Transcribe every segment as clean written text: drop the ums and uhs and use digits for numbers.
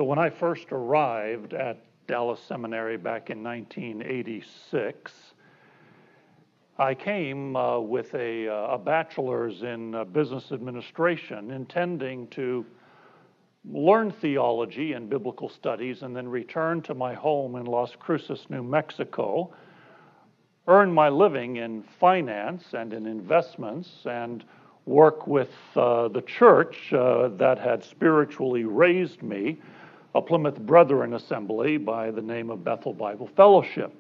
So when I first arrived at Dallas Seminary back in 1986, I came with a bachelor's in business administration, intending to learn theology and biblical studies and then return to my home in Las Cruces, New Mexico, earn my living in finance and in investments, and work with the church that had spiritually raised me, a Plymouth Brethren assembly by the name of Bethel Bible Fellowship.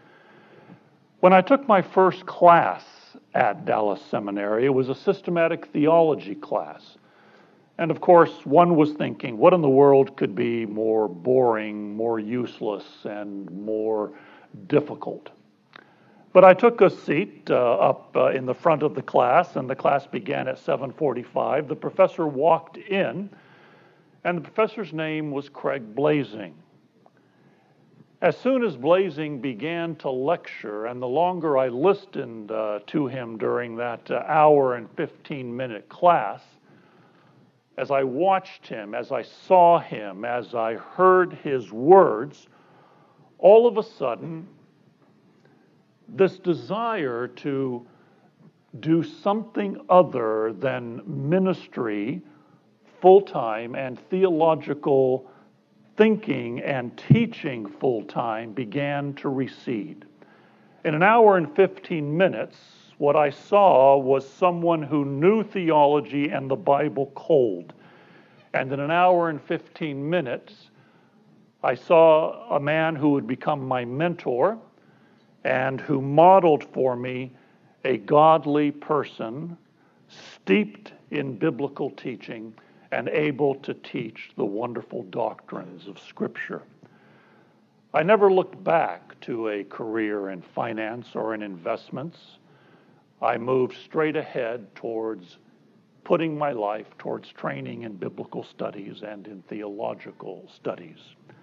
When I took my first class at Dallas Seminary, it was a systematic theology class. And of course, one was thinking, what in the world could be more boring, more useless, and more difficult? But I took a seat up in the front of the class, and the class began at 7:45. The professor walked in, and the professor's name was Craig Blazing. As soon as Blazing began to lecture, and the longer I listened to him during that hour and 15-minute class, as I watched him, as I saw him, as I heard his words, all of a sudden, this desire to do something other than ministry full-time and theological thinking and teaching full-time began to recede. In an hour and 15 minutes, what I saw was someone who knew theology and the Bible cold. And in an hour and 15 minutes, I saw a man who would become my mentor and who modeled for me a godly person steeped in biblical teaching and able to teach the wonderful doctrines of Scripture. I never looked back to a career in finance or in investments. I moved straight ahead towards putting my life towards training in biblical studies and in theological studies.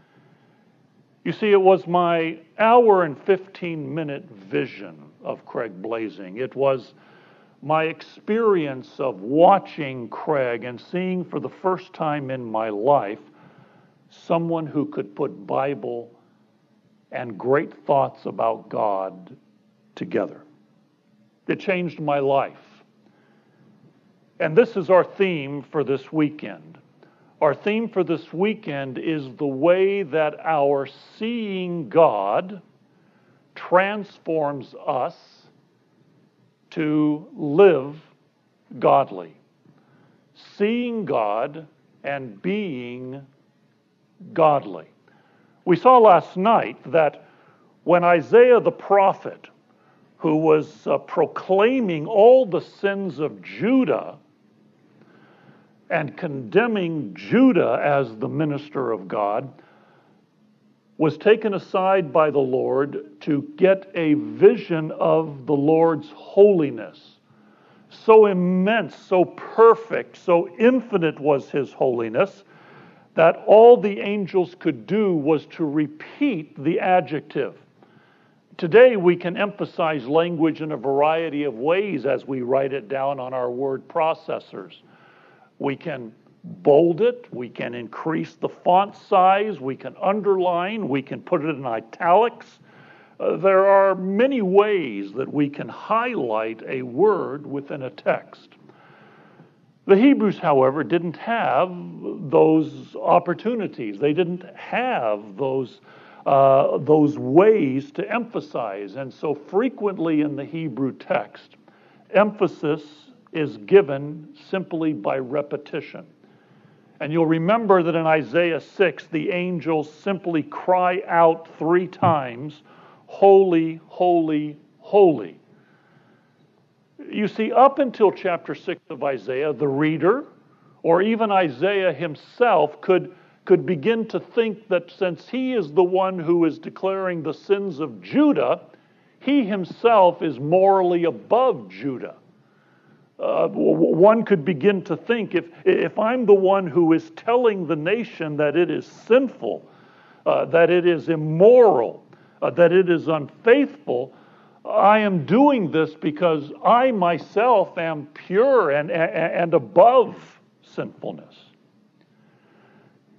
You see, it was my hour and 15-minute vision of Craig Blazing. It was my experience of watching Craig and seeing for the first time in my life someone who could put Bible and great thoughts about God together. It changed my life. And this is our theme for this weekend. Our theme for this weekend is the way that our seeing God transforms us to live godly. Seeing God and being godly. We saw last night that when Isaiah the prophet, who was proclaiming all the sins of Judah and condemning Judah as the minister of God, was taken aside by the Lord to get a vision of the Lord's holiness. So immense, so perfect, so infinite was His holiness that all the angels could do was to repeat the adjective. Today we can emphasize language in a variety of ways as we write it down on our word processors. We can bold it, we can increase the font size, we can underline, we can put it in italics. There are many ways that we can highlight a word within a text. The Hebrews, however, didn't have those opportunities. They didn't have those ways to emphasize. And so frequently in the Hebrew text, emphasis is given simply by repetition. And you'll remember that in Isaiah 6, the angels simply cry out 3 times, "Holy, holy, holy." You see, up until chapter 6 of Isaiah, the reader, or even Isaiah himself, could begin to think that since he is the one who is declaring the sins of Judah, he himself is morally above Judah. One could begin to think, if I'm the one who is telling the nation that it is sinful, that it is immoral, that it is unfaithful, I am doing this because I myself am pure and above sinfulness.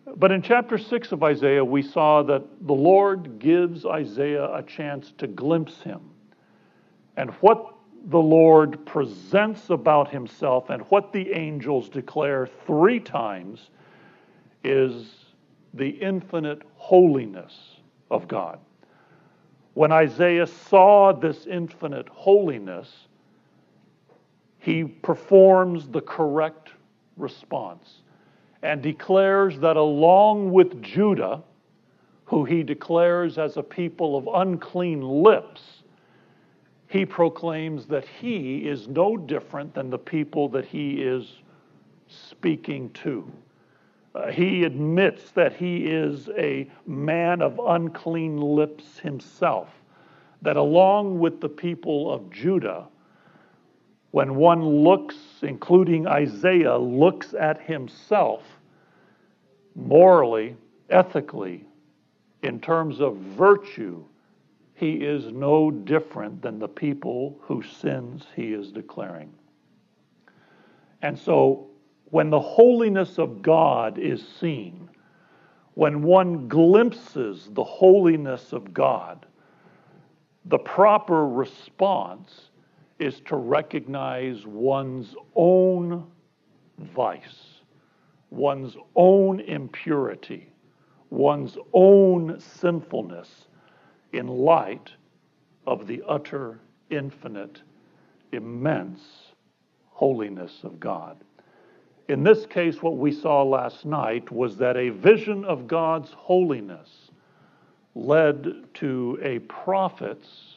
But in chapter 6 of Isaiah, we saw that the Lord gives Isaiah a chance to glimpse him. And what the Lord presents about himself and what the angels declare 3 times is the infinite holiness of God. When Isaiah saw this infinite holiness, he performs the correct response and declares that along with Judah, who he declares as a people of unclean lips, he proclaims that he is no different than the people that he is speaking to. He admits that he is a man of unclean lips himself, that along with the people of Judah, when one looks, including Isaiah, looks at himself morally, ethically, in terms of virtue, he is no different than the people whose sins he is declaring. And so, when the holiness of God is seen, when one glimpses the holiness of God, the proper response is to recognize one's own vice, one's own impurity, one's own sinfulness in light of the utter, infinite, immense holiness of God. In this case, what we saw last night was that a vision of God's holiness led to a prophet's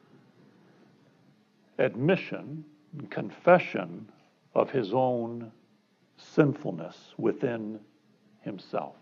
admission, confession of his own sinfulness within himself.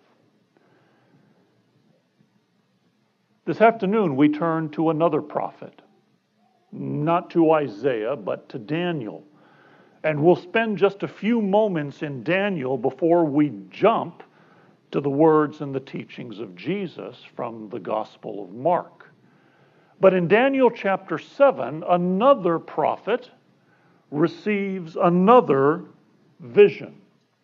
This afternoon, we turn to another prophet, not to Isaiah, but to Daniel. And we'll spend just a few moments in Daniel before we jump to the words and the teachings of Jesus from the Gospel of Mark. But in Daniel chapter 7, another prophet receives another vision.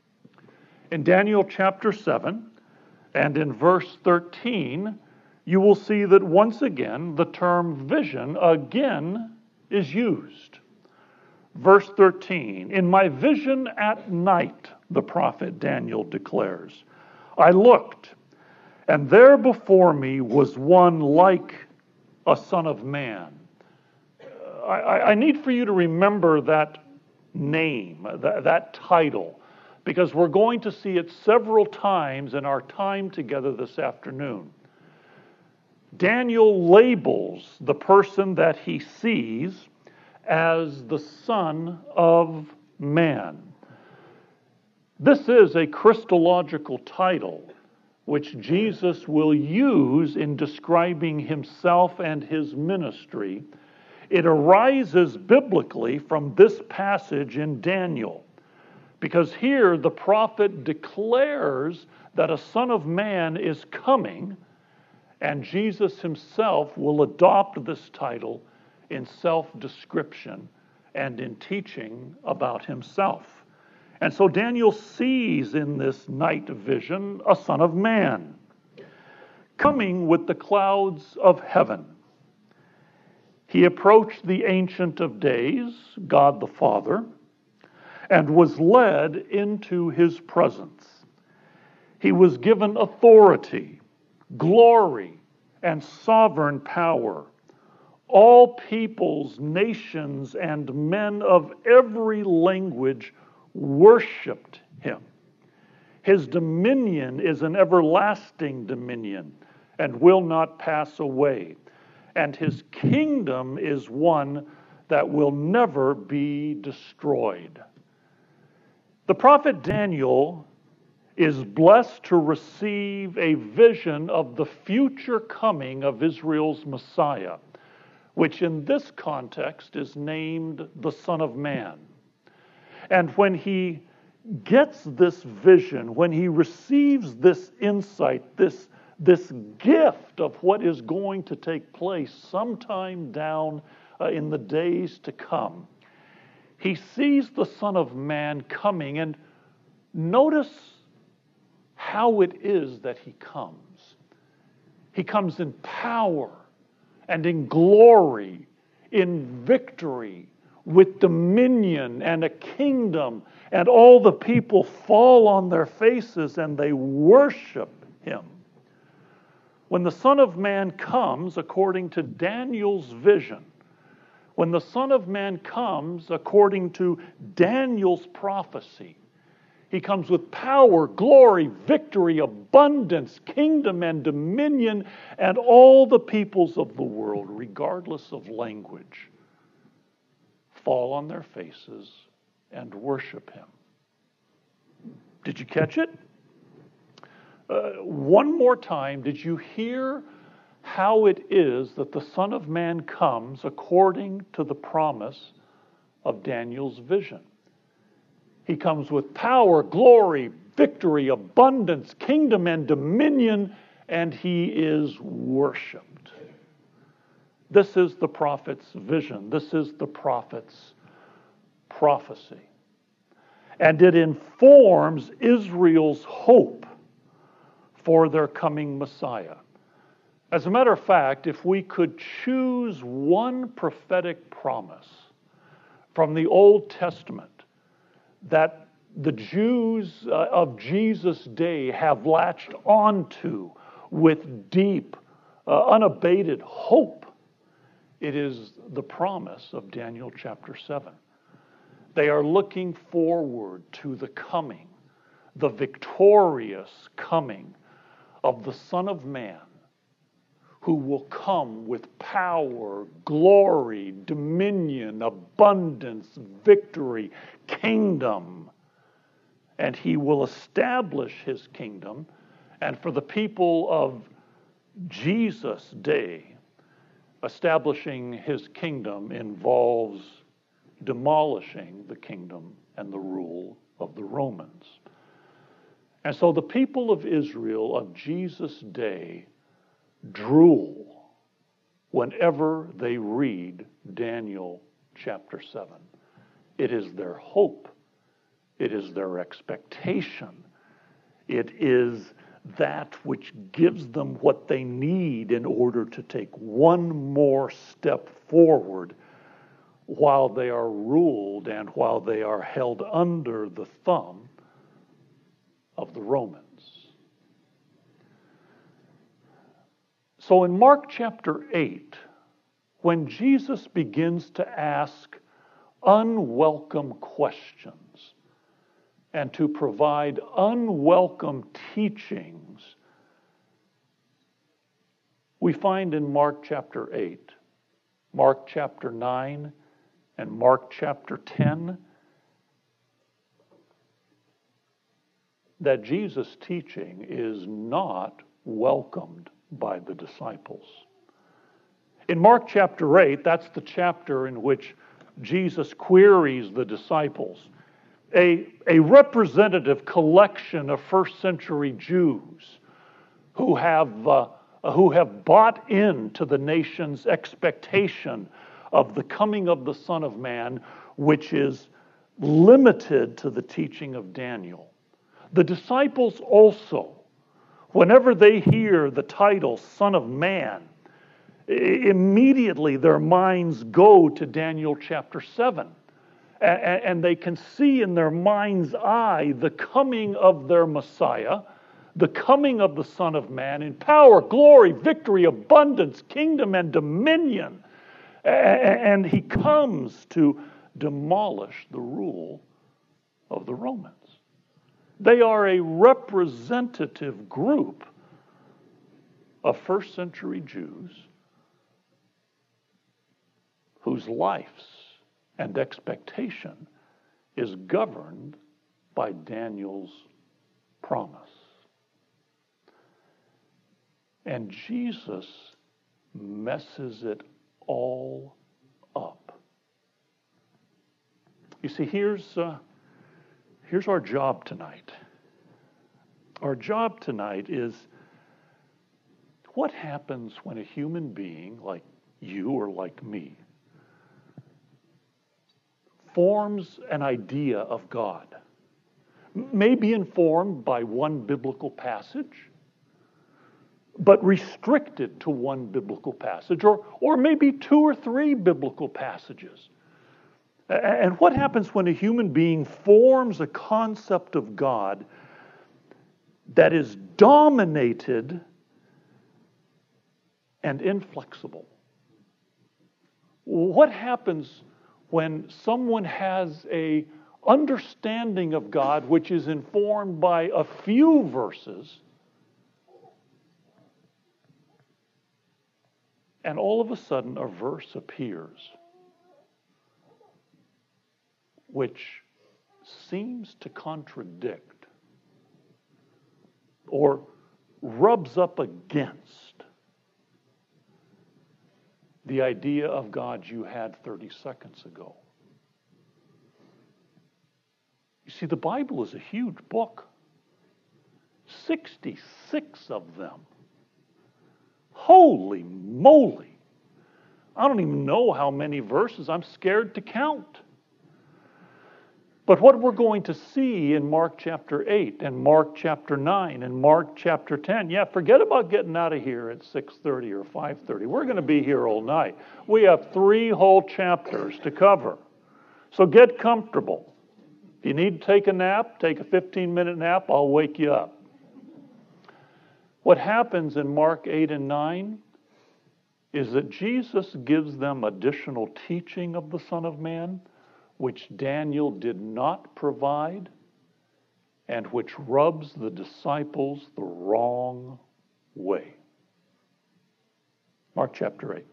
In Daniel chapter 7 and in verse 13, you will see that once again the term vision again is used. Verse 13, in my vision at night, the prophet Daniel declares, I looked, and there before me was one like a son of man. I need for you to remember that name, that title, because we're going to see it several times in our time together this afternoon. Daniel labels the person that he sees as the Son of Man. This is a Christological title which Jesus will use in describing himself and his ministry. It arises biblically from this passage in Daniel, because here the prophet declares that a Son of Man is coming, and Jesus himself will adopt this title in self-description and in teaching about himself. And so Daniel sees in this night vision a Son of Man coming with the clouds of heaven. He approached the Ancient of Days, God the Father, and was led into his presence. He was given authority, glory, and sovereign power. All peoples, nations, and men of every language worshipped him. His dominion is an everlasting dominion and will not pass away. And his kingdom is one that will never be destroyed. The prophet Daniel is blessed to receive a vision of the future coming of Israel's Messiah, which in this context is named the Son of Man. And when he gets this vision, when he receives this insight, this gift of what is going to take place sometime down in the days to come, he sees the Son of Man coming, and notice how it is that he comes. He comes in power and in glory, in victory, with dominion and a kingdom, and all the people fall on their faces and they worship him. When the Son of Man comes, according to Daniel's vision, when the Son of Man comes, according to Daniel's prophecy, he comes with power, glory, victory, abundance, kingdom, and dominion, and all the peoples of the world, regardless of language, fall on their faces and worship him. Did you catch it? One more time, did you hear how it is that the Son of Man comes according to the promise of Daniel's vision? He comes with power, glory, victory, abundance, kingdom, and dominion, and he is worshiped. This is the prophet's vision. This is the prophet's prophecy. And it informs Israel's hope for their coming Messiah. As a matter of fact, if we could choose one prophetic promise from the Old Testament that the Jews of Jesus' day have latched onto with deep, unabated hope, it is the promise of Daniel chapter 7. They are looking forward to the coming, the victorious coming of the Son of Man, who will come with power, glory, dominion, abundance, victory, kingdom. And he will establish his kingdom. And for the people of Jesus' day, establishing his kingdom involves demolishing the kingdom and the rule of the Romans. And so the people of Israel of Jesus' day drool whenever they read Daniel chapter 7. It is their hope. It is their expectation. It is that which gives them what they need in order to take one more step forward while they are ruled and while they are held under the thumb of the Romans. So in Mark chapter 8, when Jesus begins to ask unwelcome questions and to provide unwelcome teachings, we find in Mark chapter 8, Mark chapter 9, and Mark chapter 10 that Jesus' teaching is not welcomed by the disciples. In Mark chapter 8, that's the chapter in which Jesus queries the disciples. A representative collection of first century Jews who have bought into the nation's expectation of the coming of the Son of Man, which is limited to the teaching of Daniel. The disciples also, whenever they hear the title Son of Man, immediately their minds go to Daniel chapter 7. And they can see in their mind's eye the coming of their Messiah, the coming of the Son of Man in power, glory, victory, abundance, kingdom, and dominion. And he comes to demolish the rule of the Romans. They are a representative group of first century Jews whose lives and expectation is governed by Daniel's promise. And Jesus messes it all up. You see, here's our job tonight. Our job tonight is what happens when a human being like you or like me forms an idea of God. may be informed by one biblical passage, but restricted to one biblical passage, or maybe two or three biblical passages. And what happens when a human being forms a concept of God that is dominated and inflexible? What happens when someone has a understanding of God which is informed by a few verses, and all of a sudden a verse appears which seems to contradict or rubs up against the idea of God you had 30 seconds ago? You see, the Bible is a huge book. 66 of them. Holy moly! I don't even know how many verses. I'm scared to count. But what we're going to see in Mark chapter 8 and Mark chapter 9 and Mark chapter 10, forget about getting out of here at 6:30 or 5:30. We're going to be here all night. We have 3 whole chapters to cover. So get comfortable. If you need to take a nap, take a 15-minute nap, I'll wake you up. What happens in Mark 8 and 9 is that Jesus gives them additional teaching of the Son of Man, which Daniel did not provide, and which rubs the disciples the wrong way. Mark chapter 8.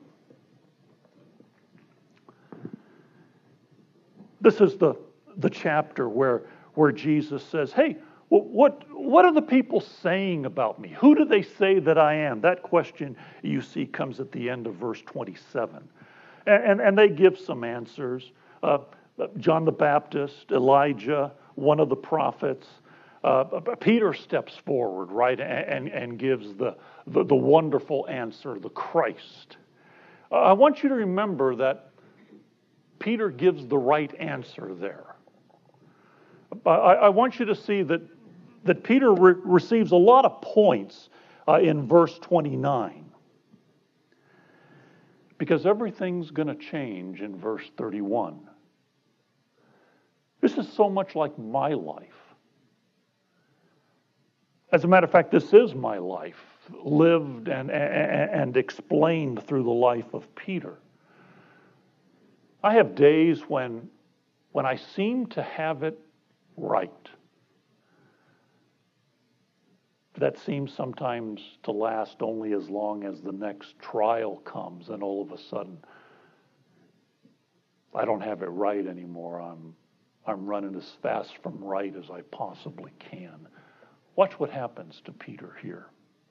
This is the chapter where Jesus says, hey, what are the people saying about me? Who do they say that I am? That question, you see, comes at the end of verse 27. And they give some answers. John the Baptist, Elijah, one of the prophets. Peter steps forward, right, and gives the wonderful answer, the Christ. I want you to remember that Peter gives the right answer there. I want you to see that Peter receives a lot of points in verse 29. Because everything's going to change in verse 31. This is so much like my life. As a matter of fact, this is my life, lived and explained through the life of Peter. I have days when I seem to have it right. That seems sometimes to last only as long as the next trial comes, and all of a sudden, I don't have it right anymore. I'm running as fast from right as I possibly can. Watch what happens to Peter here.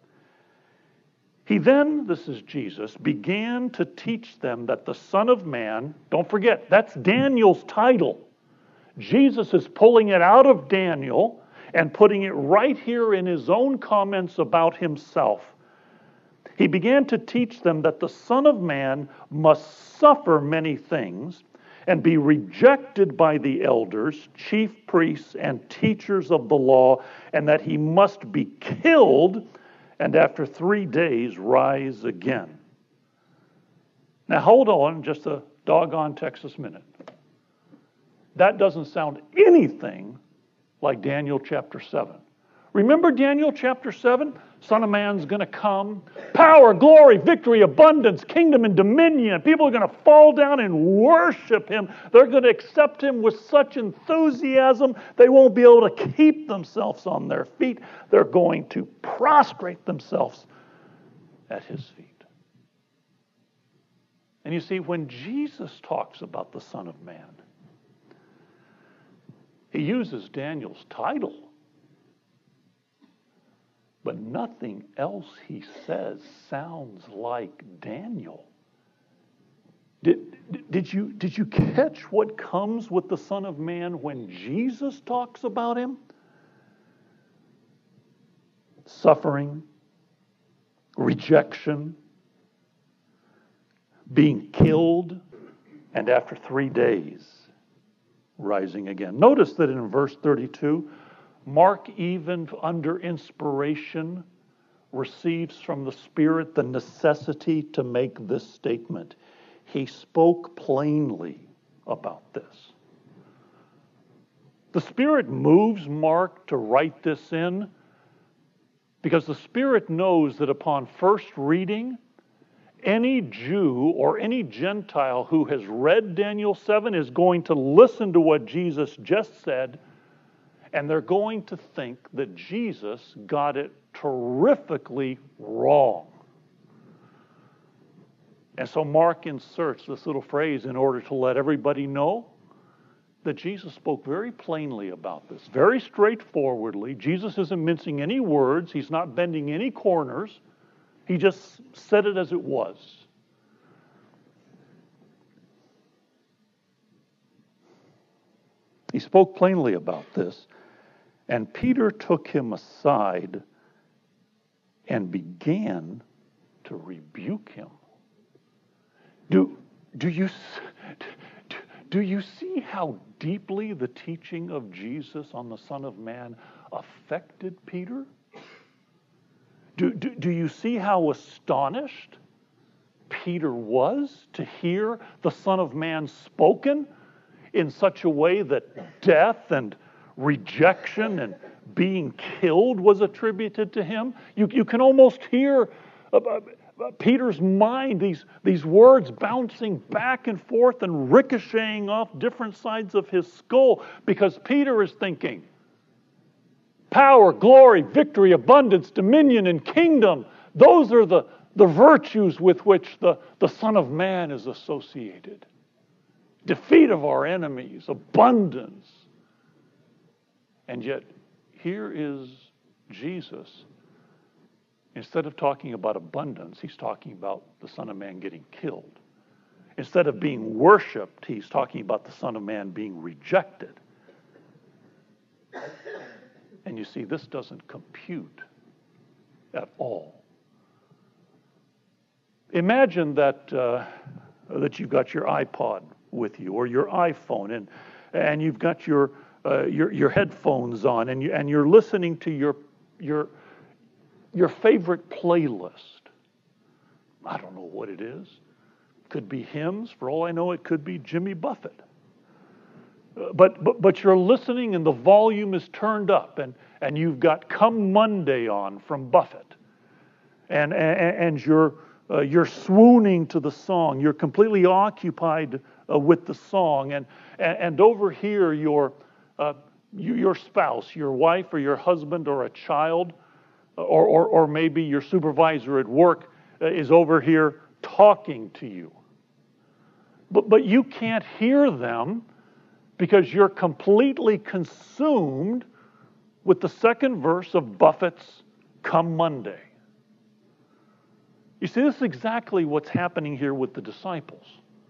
He then, this is Jesus, began to teach them that the Son of Man, don't forget, that's Daniel's title. Jesus is pulling it out of Daniel and putting it right here in his own comments about himself. He began to teach them that the Son of Man must suffer many things and be rejected by the elders, chief priests, and teachers of the law, and that he must be killed and after 3 days rise again. Now hold on just a doggone Texas minute. That doesn't sound anything like Daniel chapter 7. Remember Daniel chapter 7? Son of Man's going to come. Power, glory, victory, abundance, kingdom, and dominion. People are going to fall down and worship him. They're going to accept him with such enthusiasm, they won't be able to keep themselves on their feet. They're going to prostrate themselves at his feet. And you see, when Jesus talks about the Son of Man, he uses Daniel's title. But nothing else he says sounds like Daniel. Did you catch what comes with the Son of Man when Jesus talks about him? Suffering, rejection, being killed, and after 3 days, rising again. Notice that in verse 32, Mark, even under inspiration, receives from the Spirit the necessity to make this statement. He spoke plainly about this. The Spirit moves Mark to write this in because the Spirit knows that upon first reading, any Jew or any Gentile who has read Daniel 7 is going to listen to what Jesus just said, and they're going to think that Jesus got it terrifically wrong. And so Mark inserts this little phrase in order to let everybody know that Jesus spoke very plainly about this, very straightforwardly. Jesus isn't mincing any words. He's not bending any corners. He just said it as it was. He spoke plainly about this, and Peter took him aside and began to rebuke him. Do you see how deeply the teaching of Jesus on the Son of Man affected Peter? Do you see how astonished Peter was to hear the Son of Man spoken in such a way that death and rejection and being killed was attributed to him? You can almost hear Peter's mind, these words bouncing back and forth and ricocheting off different sides of his skull, because Peter is thinking, power, glory, victory, abundance, dominion, and kingdom. Those are the virtues with which the Son of Man is associated. Defeat of our enemies, abundance. And yet, here is Jesus. Instead of talking about abundance, he's talking about the Son of Man getting killed. Instead of being worshipped, he's talking about the Son of Man being rejected. And you see, this doesn't compute at all. Imagine that you've got your iPod with you or your iPhone, and you've got your headphones on, and you're listening to your favorite playlist. I don't know what it is. Could be hymns. For all I know, it could be Jimmy Buffett. But you're listening and the volume is turned up, and you've got Come Monday on from Buffett, and you're swooning to the song. You're completely occupied with the song, and over here your spouse, your wife or your husband or a child, or maybe your supervisor at work is over here talking to you. But you can't hear them because you're completely consumed with the second verse of Buffett's Come Monday. You see, this is exactly what's happening here with the disciples.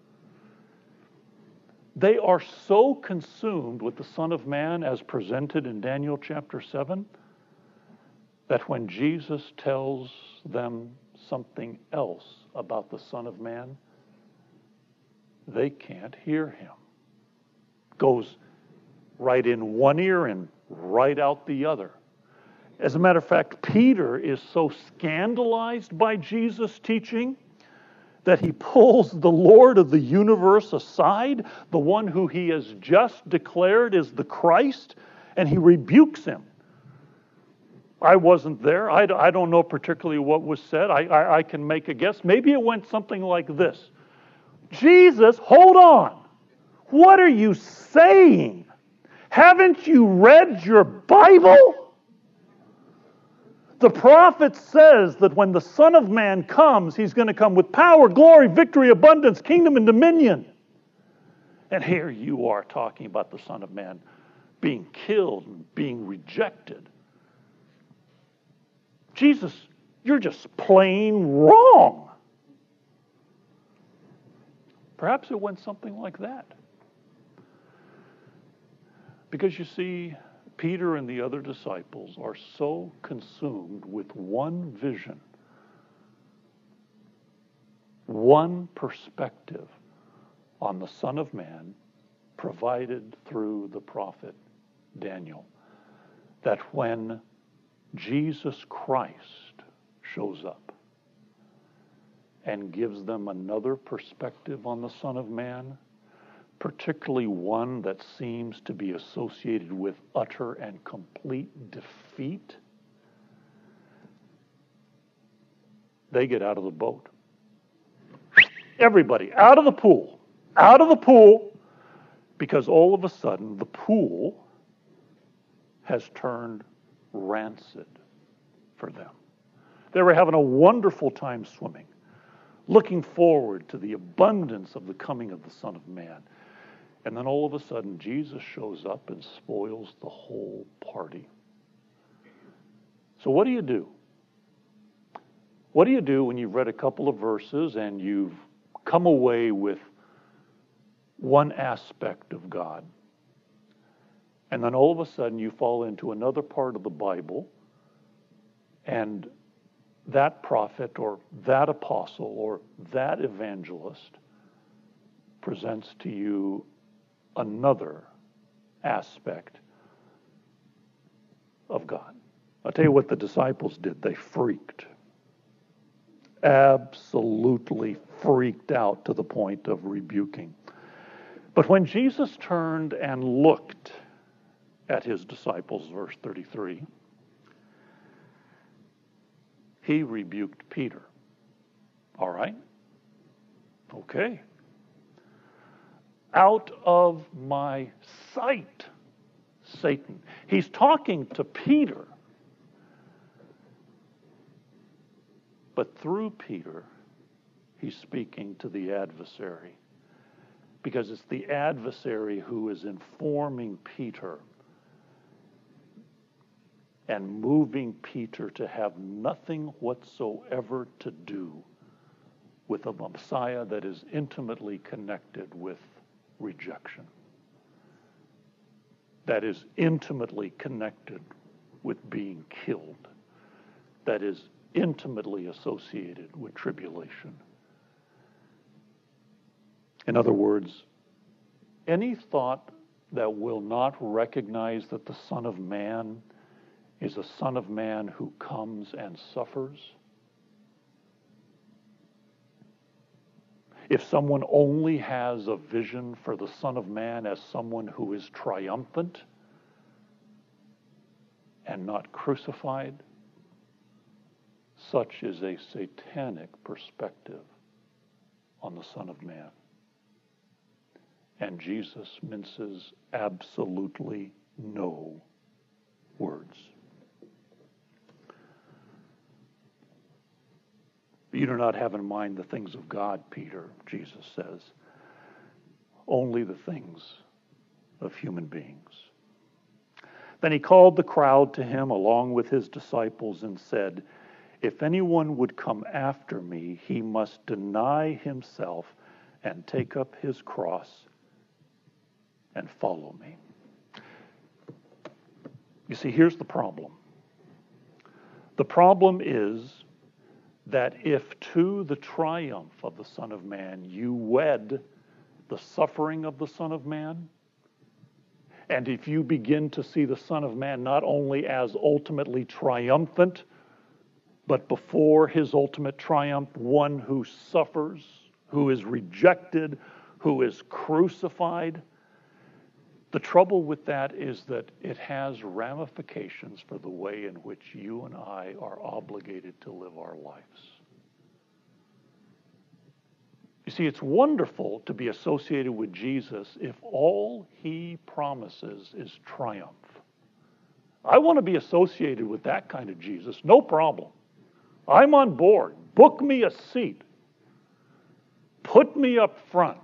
They are so consumed with the Son of Man as presented in Daniel chapter 7 that when Jesus tells them something else about the Son of Man, they can't hear him. Goes right in one ear and right out the other. As a matter of fact, Peter is so scandalized by Jesus' teaching that he pulls the Lord of the universe aside, the one who he has just declared is the Christ, and he rebukes him. I wasn't there. I don't know particularly what was said. I can make a guess. Maybe it went something like this. Jesus, hold on. What are you saying? Haven't you read your Bible? The prophet says that when the Son of Man comes, he's going to come with power, glory, victory, abundance, kingdom, and dominion. And here you are talking about the Son of Man being killed and being rejected. Jesus, you're just plain wrong. Perhaps it went something like that. Because you see, Peter and the other disciples are so consumed with one vision, one perspective on the Son of Man provided through the prophet Daniel, that when Jesus Christ shows up and gives them another perspective on the Son of Man, particularly one that seems to be associated with utter and complete defeat, they get out of the boat. Everybody out of the pool, because all of a sudden the pool has turned rancid for them. They were having a wonderful time swimming, looking forward to the abundance of the coming of the Son of Man. And then all of a sudden, Jesus shows up and spoils the whole party. So what do you do? What do you do when you've read a couple of verses and you've come away with one aspect of God, and then all of a sudden you fall into another part of the Bible, and that prophet or that apostle or that evangelist presents to you another aspect of God? I'll tell you what the disciples did. They freaked. Absolutely freaked out to the point of rebuking. But when Jesus turned and looked at his disciples, verse 33, he rebuked Peter. All right? Okay. Out of my sight, Satan. He's talking to Peter. But through Peter, he's speaking to the adversary. Because it's the adversary who is informing Peter and moving Peter to have nothing whatsoever to do with a Messiah that is intimately connected with rejection, that is intimately connected with being killed, that is intimately associated with tribulation. In other words, any thought that will not recognize that the Son of Man is a Son of Man who comes and suffers. If someone only has a vision for the Son of Man as someone who is triumphant and not crucified, such is a satanic perspective on the Son of Man. And Jesus minces absolutely no words. You do not have in mind the things of God, Peter, Jesus says, only the things of human beings. Then he called the crowd to him along with his disciples and said, if anyone would come after me, he must deny himself and take up his cross and follow me. You see, here's the problem. The problem is that if to the triumph of the Son of Man you wed the suffering of the Son of Man, and if you begin to see the Son of Man not only as ultimately triumphant, but before his ultimate triumph, one who suffers, who is rejected, who is crucified, the trouble with that is that it has ramifications for the way in which you and I are obligated to live our lives. You see, it's wonderful to be associated with Jesus if all he promises is triumph. I want to be associated with that kind of Jesus, no problem. I'm on board. Book me a seat. Put me up front.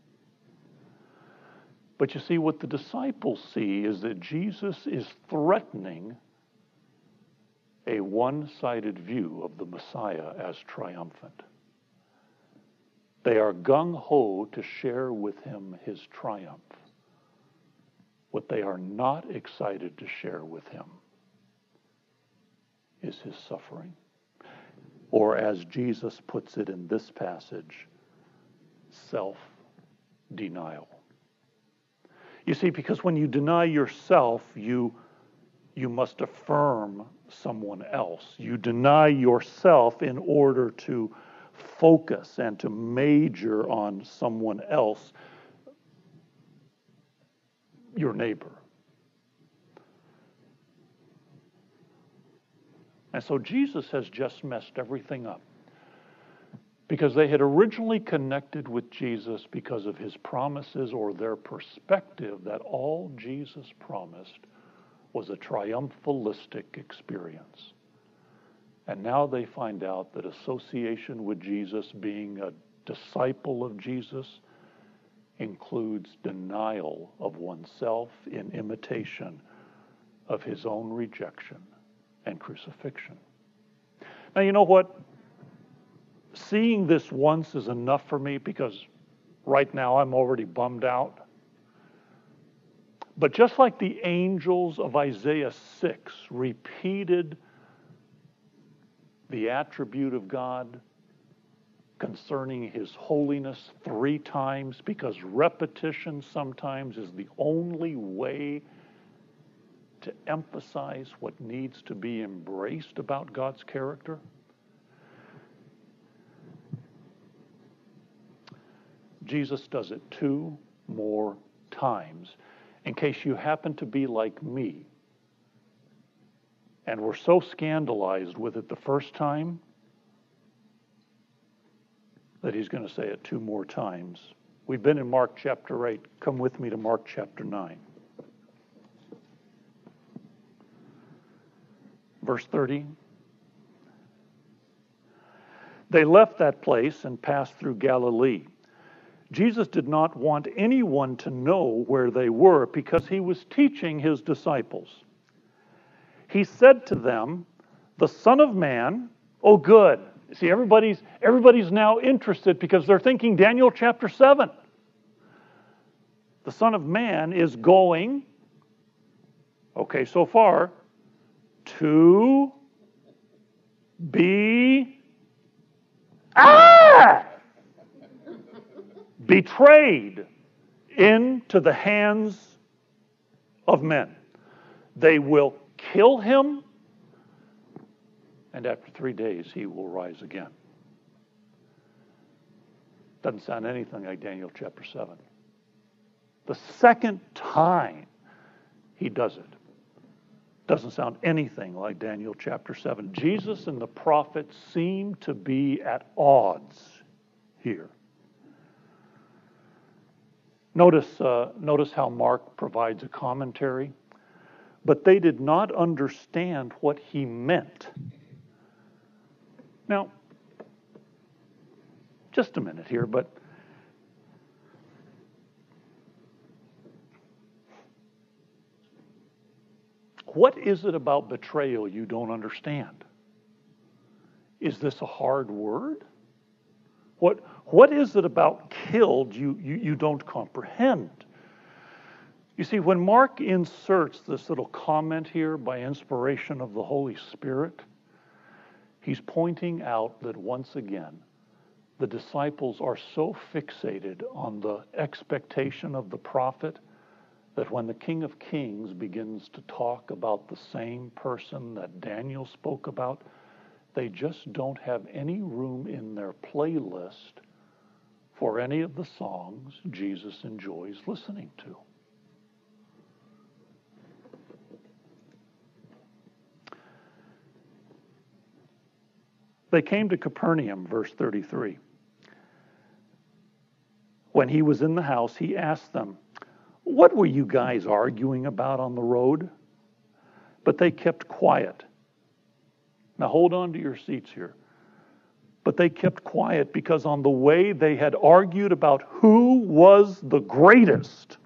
But you see, what the disciples see is that Jesus is threatening a one-sided view of the Messiah as triumphant. They are gung-ho to share with him his triumph. What they are not excited to share with him is his suffering. Or as Jesus puts it in this passage, self-denial. You see, because when you deny yourself, you you must affirm someone else. You deny yourself in order to focus and to major on someone else, your neighbor. And so Jesus has just messed everything up, because they had originally connected with Jesus because of his promises, or their perspective that all Jesus promised was a triumphalistic experience. And now they find out that association with Jesus, being a disciple of Jesus, includes denial of oneself in imitation of his own rejection and crucifixion. Now, you know what? Seeing this once is enough for me, because right now I'm already bummed out. But just like the angels of Isaiah 6 repeated the attribute of God concerning his holiness 3 times, because repetition sometimes is the only way to emphasize what needs to be embraced about God's character. Jesus does it 2 more times, in case you happen to be like me and were so scandalized with it the first time that he's going to say it 2 more times. We've been in Mark chapter 8. Come with me to Mark chapter 9. Verse 30. They left that place and passed through Galilee. Jesus did not want anyone to know where they were, because he was teaching his disciples. He said to them, "The Son of Man," oh good. See, everybody's now interested, because they're thinking Daniel chapter 7. The Son of Man is going, okay, so far, to be betrayed into the hands of men. They will kill him, and after 3 days he will rise again. Doesn't sound anything like Daniel chapter 7. The second time he does it doesn't sound anything like Daniel chapter 7. Jesus and the prophets seem to be at odds here. Notice how Mark provides a commentary. But they did not understand what he meant. Now, just a minute here, but what is it about betrayal you don't understand? Is this a hard word? What is it about killed you don't comprehend? You see, when Mark inserts this little comment here by inspiration of the Holy Spirit, he's pointing out that once again, the disciples are so fixated on the expectation of the prophet that when the King of Kings begins to talk about the same person that Daniel spoke about, they just don't have any room in their playlist for any of the songs Jesus enjoys listening to. They came to Capernaum, verse 33. When he was in the house, he asked them, "What were you guys arguing about on the road?" But they kept quiet. Now hold on to your seats here. But they kept quiet because on the way they had argued about who was the greatest.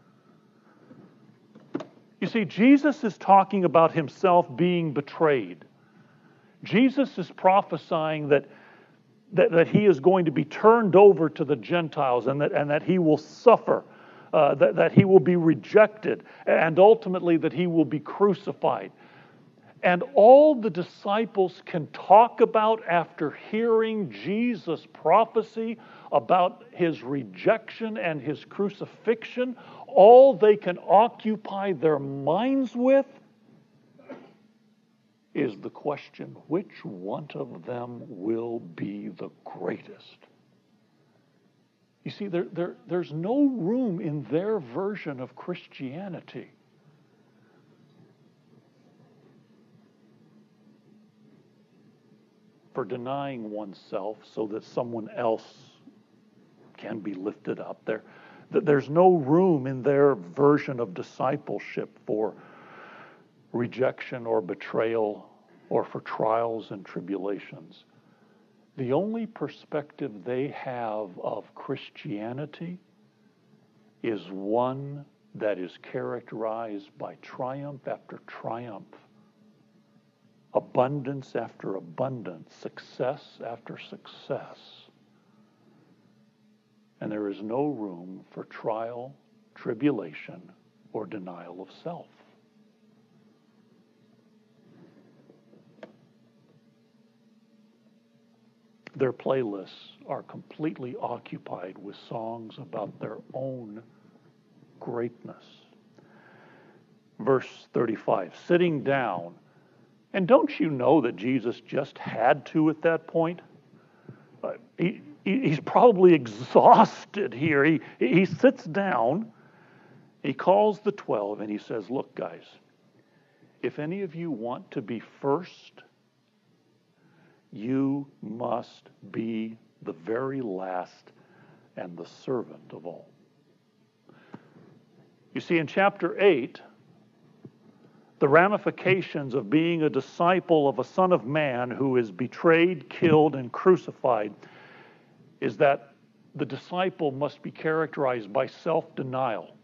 You see, Jesus is talking about himself being betrayed. Jesus is prophesying that he is going to be turned over to the Gentiles, and that he will suffer, that he will be rejected, and ultimately that he will be crucified. And all the disciples can talk about after hearing Jesus' prophecy about his rejection and his crucifixion, all they can occupy their minds with is the question, which one of them will be the greatest? You see, there's no room in their version of Christianity for denying oneself so that someone else can be lifted up. There's no room in their version of discipleship for rejection or betrayal or for trials and tribulations. The only perspective they have of Christianity is one that is characterized by triumph after triumph, abundance after abundance, success after success. And there is no room for trial, tribulation, or denial of self. Their playlists are completely occupied with songs about their own greatness. Verse 35, sitting down. And don't you know that Jesus just had to at that point? He's probably exhausted here. He sits down, he calls the 12, and he says, look, guys, if any of you want to be first, you must be the very last and the servant of all. You see, in chapter 8, the ramifications of being a disciple of a Son of Man who is betrayed, killed, and crucified is that the disciple must be characterized by self-denial.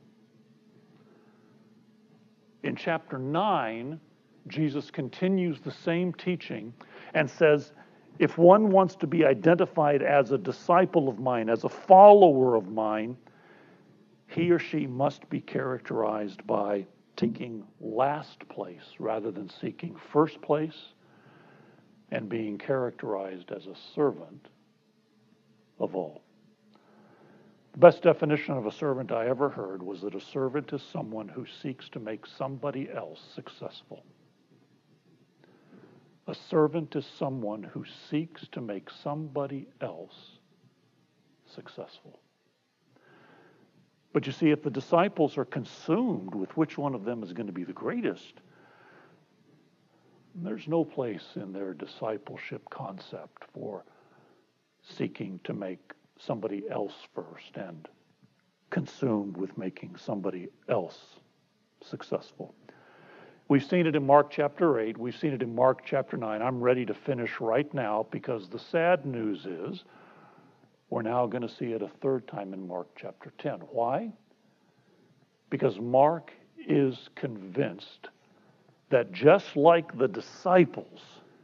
In chapter 9, Jesus continues the same teaching and says, if one wants to be identified as a disciple of mine, as a follower of mine, he or she must be characterized by taking last place rather than seeking first place, and being characterized as a servant of all. The best definition of a servant I ever heard was that a servant is someone who seeks to make somebody else successful. A servant is someone who seeks to make somebody else successful. But you see, if the disciples are consumed with which one of them is going to be the greatest, there's no place in their discipleship concept for seeking to make somebody else first and consumed with making somebody else successful. We've seen it in Mark chapter 8. We've seen it in Mark chapter 9. I'm ready to finish right now because the sad news is we're now going to see it a third time in Mark chapter 10. Why? Because Mark is convinced that just like the disciples,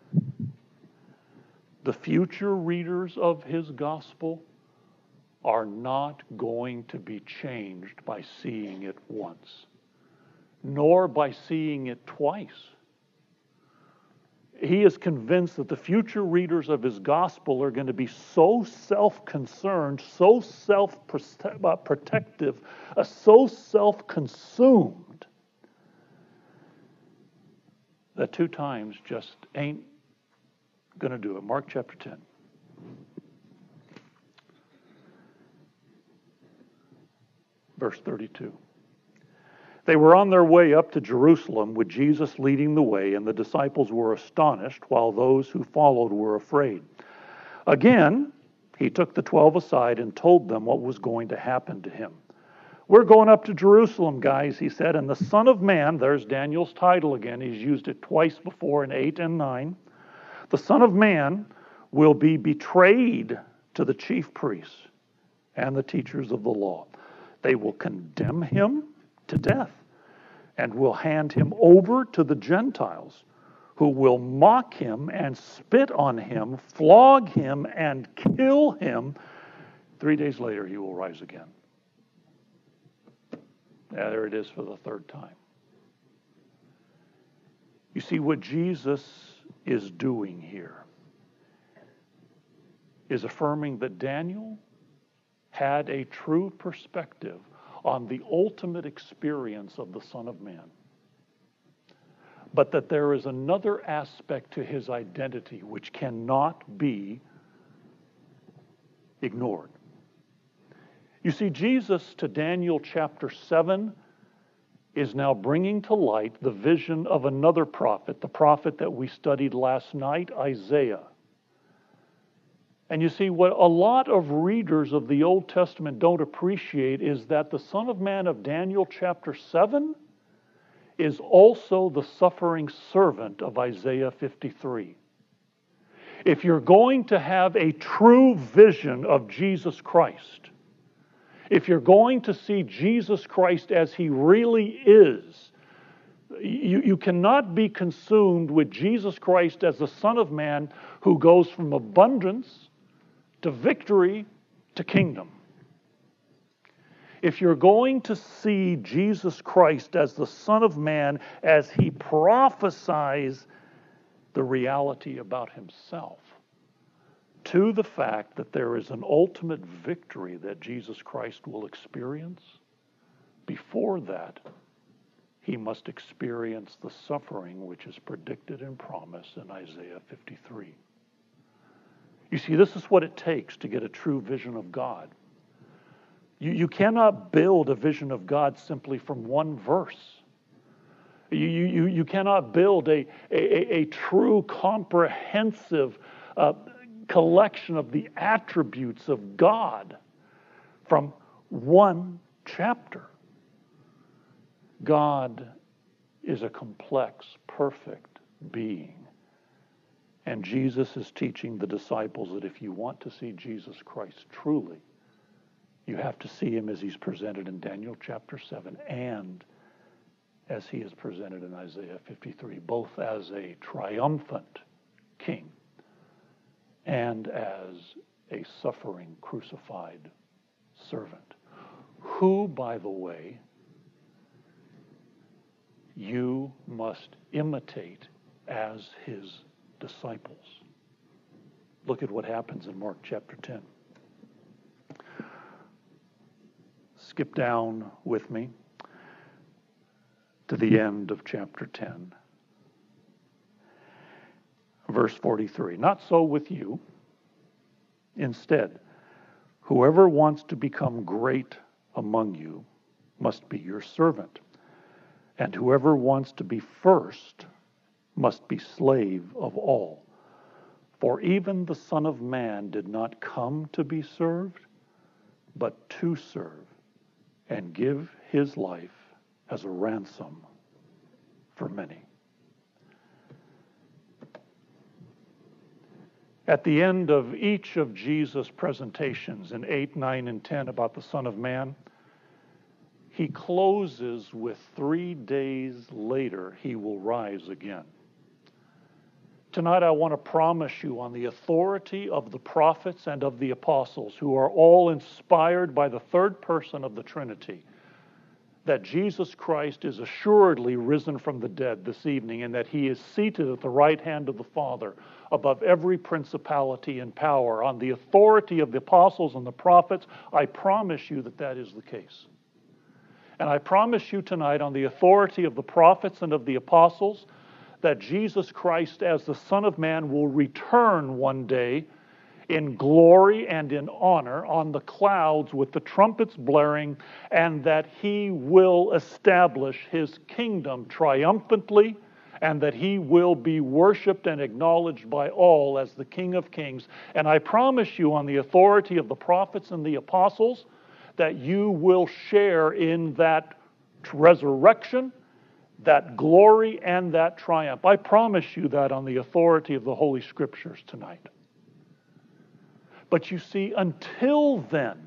the future readers of his gospel are not going to be changed by seeing it once, nor by seeing it twice. He is convinced that the future readers of his gospel are going to be so self-concerned, so self-protective, so self-consumed, that two times just ain't going to do it. Mark chapter 10. Verse 32. They were on their way up to Jerusalem with Jesus leading the way, and the disciples were astonished, while those who followed were afraid. Again, he took the 12 aside and told them what was going to happen to him. We're going up to Jerusalem, guys, he said, and the Son of Man, there's Daniel's title again, he's used it twice before in 8 and 9. The Son of Man will be betrayed to the chief priests and the teachers of the law. They will condemn him to death, and will hand him over to the Gentiles, who will mock him and spit on him, flog him and kill him. 3 days later, he will rise again. Yeah, there it is for the third time. You see, what Jesus is doing here is affirming that Daniel had a true perspective on the ultimate experience of the Son of Man. but that there is another aspect to his identity which cannot be ignored. You see, Jesus, to Daniel chapter 7, is now bringing to light the vision of another prophet, the prophet that we studied last night, Isaiah. And you see, what a lot of readers of the Old Testament don't appreciate is that the Son of Man of Daniel chapter 7 is also the suffering servant of Isaiah 53. If you're going to have a true vision of Jesus Christ, if you're going to see Jesus Christ as he really is, you cannot be consumed with Jesus Christ as the Son of Man who goes from abundance to victory to kingdom. If you're going to see Jesus Christ as the Son of Man, as he prophesies the reality about himself, to the fact that there is an ultimate victory that Jesus Christ will experience, before that, he must experience the suffering which is predicted and promised in Isaiah 53. You see, this is what it takes to get a true vision of God. You cannot build a vision of God simply from one verse. You cannot build a true comprehensive collection of the attributes of God from one chapter. God is a complex, perfect being. And Jesus is teaching the disciples that if you want to see Jesus Christ truly, you have to see him as he's presented in Daniel chapter 7 and as he is presented in Isaiah 53, both as a triumphant king and as a suffering, crucified servant, who, by the way, you must imitate as his disciples. Look at what happens in Mark chapter 10. Skip down with me to the end of chapter 10. Verse 43, not so with you. Instead, whoever wants to become great among you must be your servant, and whoever wants to be first must be slave of all. For even the Son of Man did not come to be served, but to serve, and give his life as a ransom for many. At the end of each of Jesus' presentations in 8, 9, and 10 about the Son of Man, he closes with 3 days later he will rise again. Tonight I want to promise you on the authority of the prophets and of the apostles, who are all inspired by the third person of the Trinity, that Jesus Christ is assuredly risen from the dead this evening, and that he is seated at the right hand of the Father above every principality and power. On the authority of the apostles and the prophets, I promise you that that is the case. And I promise you tonight, on the authority of the prophets and of the apostles, that Jesus Christ as the Son of Man will return one day in glory and in honor on the clouds with the trumpets blaring, and that he will establish his kingdom triumphantly, and that he will be worshiped and acknowledged by all as the King of Kings. And I promise you on the authority of the prophets and the apostles that you will share in that resurrection, that glory, and that triumph. I promise you that on the authority of the Holy Scriptures tonight. But you see, until then,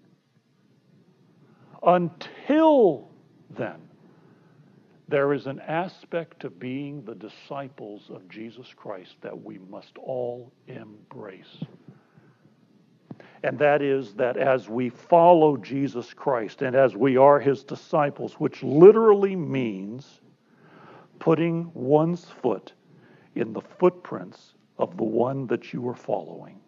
there is an aspect to being the disciples of Jesus Christ that we must all embrace. And that is that as we follow Jesus Christ and as we are his disciples, which literally means putting one's foot in the footprints of the one that you are following,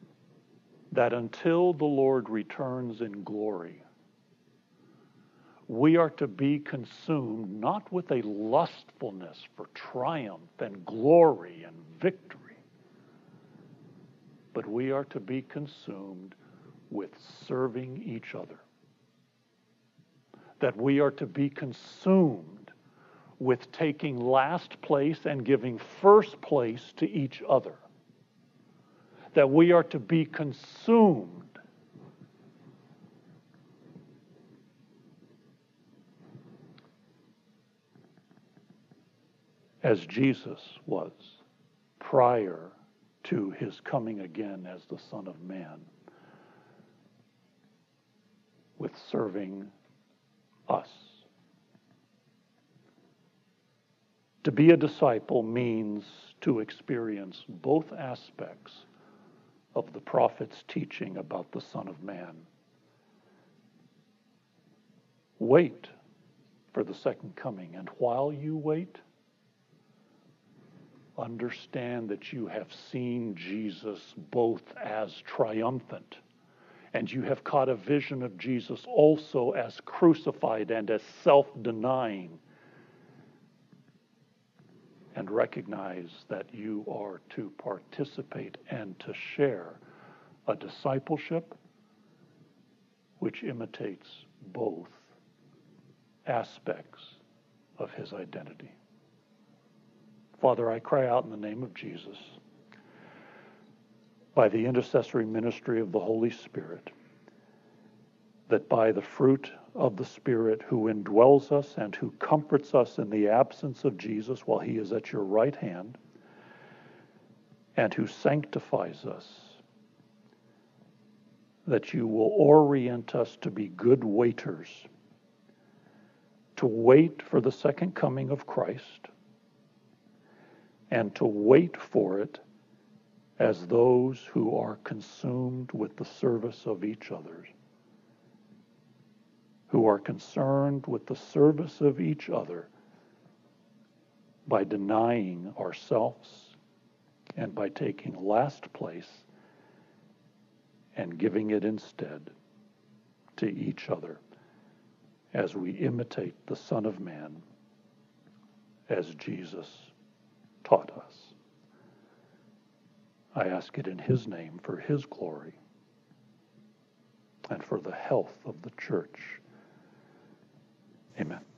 that until the Lord returns in glory, we are to be consumed not with a lustfulness for triumph and glory and victory, but we are to be consumed with serving each other. That we are to be consumed with taking last place and giving first place to each other. That we are to be consumed as Jesus was prior to his coming again as the Son of Man, with serving us. To be a disciple means to experience both aspects of the prophet's teaching about the Son of Man. Wait for the second coming, and while you wait, understand that you have seen Jesus both as triumphant, and you have caught a vision of Jesus also as crucified and as self-denying, and recognize that you are to participate and to share a discipleship which imitates both aspects of his identity. Father, I cry out in the name of Jesus, by the intercessory ministry of the Holy Spirit, that by the fruit of the Spirit who indwells us and who comforts us in the absence of Jesus while he is at your right hand, and who sanctifies us, that you will orient us to be good waiters, to wait for the second coming of Christ, and to wait for it as those who are consumed with the service of each other, who are concerned with the service of each other by denying ourselves and by taking last place and giving it instead to each other as we imitate the Son of Man as Jesus taught us. I ask it in his name for his glory and for the health of the church. Amen.